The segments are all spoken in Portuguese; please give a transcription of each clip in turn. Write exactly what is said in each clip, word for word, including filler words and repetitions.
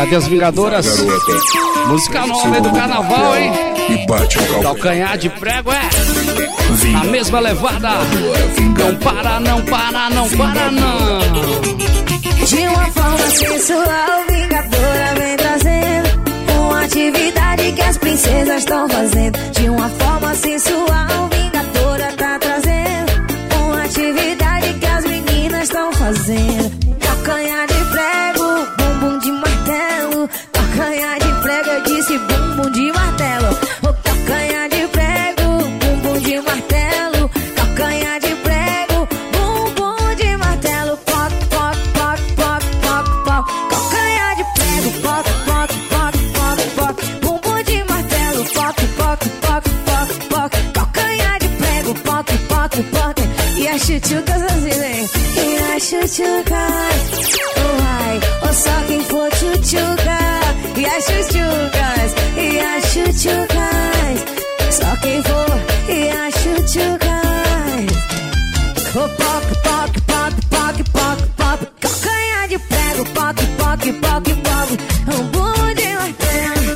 Cadê as Vingadoras? Música nova do carnaval, hein? E bate o calcanhar de prego, é? Na mesma levada. Não para, não para, não para, não. De uma forma sensual, Vingadora vem trazendo uma atividade que as princesas estão fazendo. De uma forma sensual, Vingadora tá trazendo uma atividade que as meninas estão fazendo. Calcanhar de prego, bumbum de martelo. Calcanhar de prego, eu disse bumbum de martelo. O calcanhar de prego, bumbum de martelo. Calcanhar de prego, bumbum de martelo. Poc, poc, poc, poc, poc, poc. Calcanhar de prego, poc, poc, poc, poc, poc. Bumbum de martelo, poc, poc, poc, poc, poc. Calcanhar de prego, poc, poc, poc. E as chuchucas assim, né? E as chuchucas, oh ai, ou só quem for chuchuca. E as chuchucas, e as chuchucas, só quem for, e as chuchucas. Oh, poc, poc, poc, poc, poc, poc. Calcanhar de prego, poc, poc, poc, poc. Um bolo de martelo.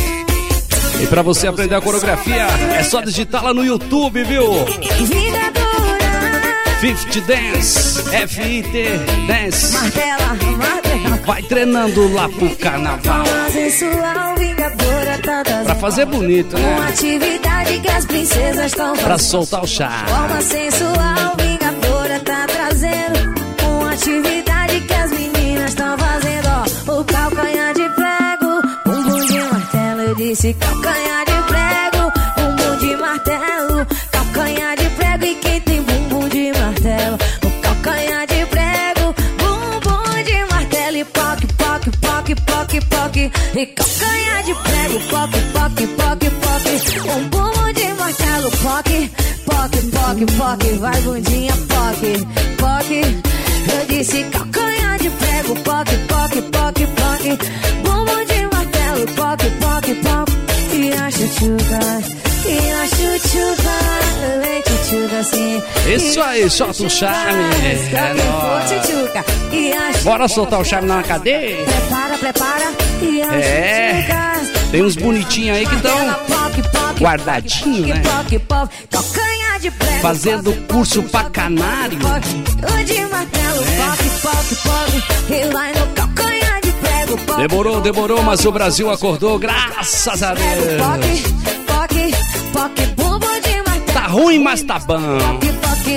E pra você aprender a coreografia, é só digitá-la no YouTube, viu? Vingadora. Fifth Dance, F I T Dance. Martela, martela. Vai treinando lá pro carnaval. Sensual, Vingadora tá trazendo pra fazer bonito, né? uma atividade que as princesas estão fazendo. Pra soltar o chá. Forma sensual, Vingadora tá trazendo uma atividade que as meninas estão fazendo. Ó, o calcanhar de prego, bumbum de martelo. Eu disse calcanhar de prego, bumbum de martelo. Calcanhar de prego e quem tem bumbum de martelo. O calcanhar de prego, bumbum de martelo. E poc, poc, poc, poc, poc. E calcanhar de prego, poc, poc, poc, poc. Um bumbum de martelo, poc, poc, poc, poc. Vai bundinha, poc, poc. Eu disse calcanhar de prego, poc, poc, poc, poc. Bumbum de martelo, poc, poc, poc. E a chuchuca, e a chuchuca, vem chuchuca assim. Isso aí, solta o charme. É nóis. Bora soltar o charme na cadeia? Prepara, prepara. E a é, chuchuca, tem uns bonitinhos aí que estão guardadinhos, né? Calcanhar de prego, fazendo curso pra canário. O de martelo, poc, poc, poc. E vai no calcanhar de prego, poc. Demorou, demorou, mas o Brasil acordou, graças a Deus. Poc, poc, poc, bumbum de martelo. Tá ruim, mas tá bom.